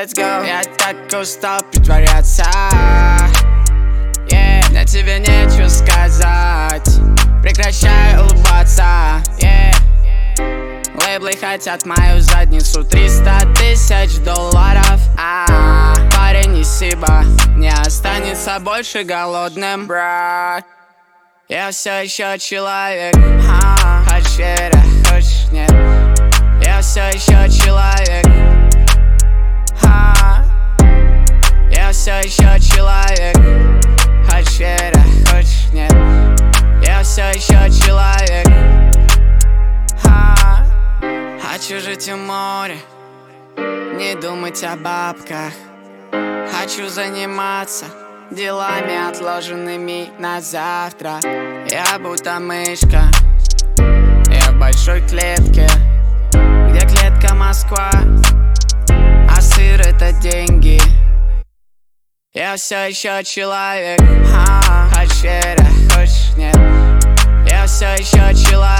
let's go. Я так устал притворяться, на тебе нечего сказать. Прекращай улыбаться, Лейблы хотят мою задницу, 300 тысяч долларов. Парень из Сиба не останется больше голодным, брат. Я все еще человек, хочешь веря, хочешь нет. Я все еще человек, я все еще человек, хочешь веря, хочешь нет. Я все еще человек, хочу жить у моря, не думать о бабках. Хочу заниматься делами, отложенными на завтра. Я будто мышка, я в большой клетке, где клетка Москва, а сыр это деньги. Я все еще человек, хочешь веря, хочешь нет. Я все еще человек.